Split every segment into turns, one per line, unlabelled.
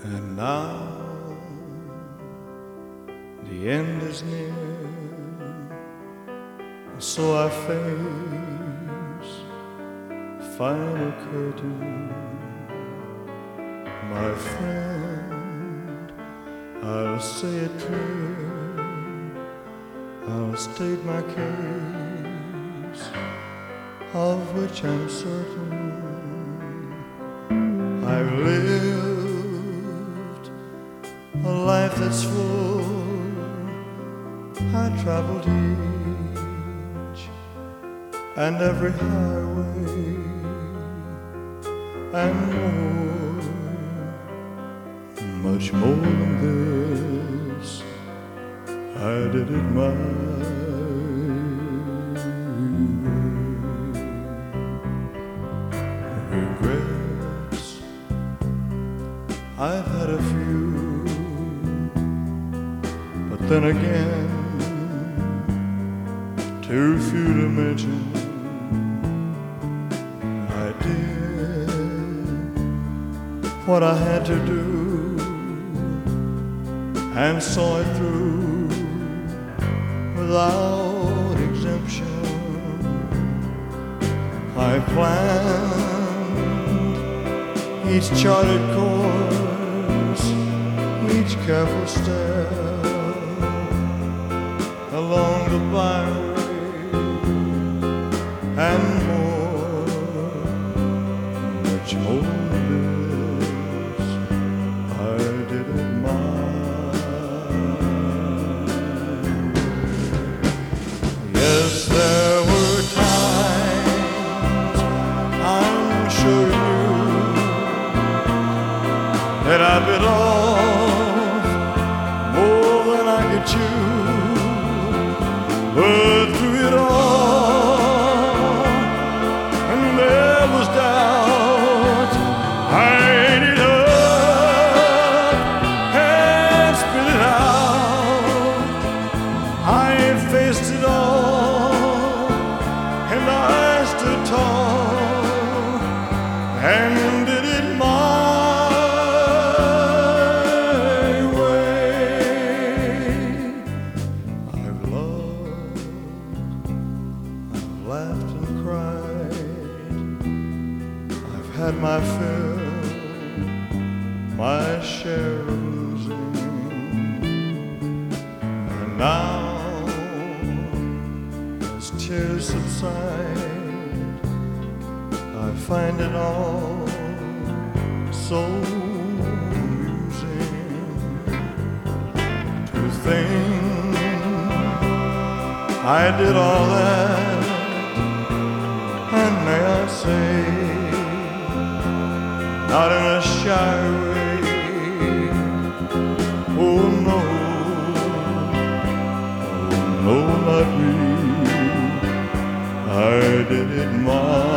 And now the end is near, and so I face the final curtain. My friend, I'll say it clear, I'll state my case, of which I'm certain. I've lived a life that's full. I traveled each and every highway and more, much more than this. I did it my way. Regrets, I've had a few, but then again, too few to mention. I did what I had to do and saw it through without exemption. I planned each charted course, each careful step along the byway, and more, much more than this. I did it my way. Yes, there were times, I'm sure you knew, that I bit off more than I could chew. But through it all, and there was doubt, I ate it up and spit it out. I faced it all, and I stood tall and did it my laughed and cried. I've had my fill, my share of losing, and now, as tears subside, I find it all so amusing to think I did all that. And may I say, not in a shy way, oh no, not me. I did it my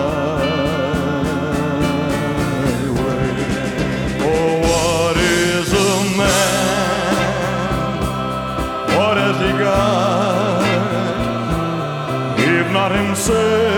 way. Oh, what is a man? What has he got, if not himself?